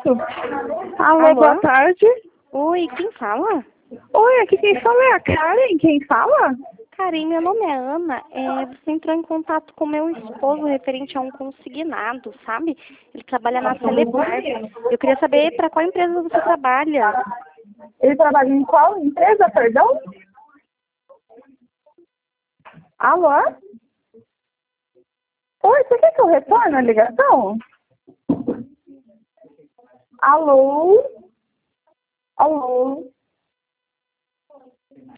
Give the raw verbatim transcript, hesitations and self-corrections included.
isso? Alô, Alô? boa tarde. Oi, quem fala? Oi, aqui quem fala é a Karen. Quem fala? Karen, meu nome é Ana. É, você entrou em contato com meu esposo referente a um consignado, sabe? Ele trabalha na Celepar. Eu queria saber para qual empresa você trabalha. Ele trabalha em qual empresa, perdão? Alô? Oi, você quer que eu retorne a ligação? Alô? Alô?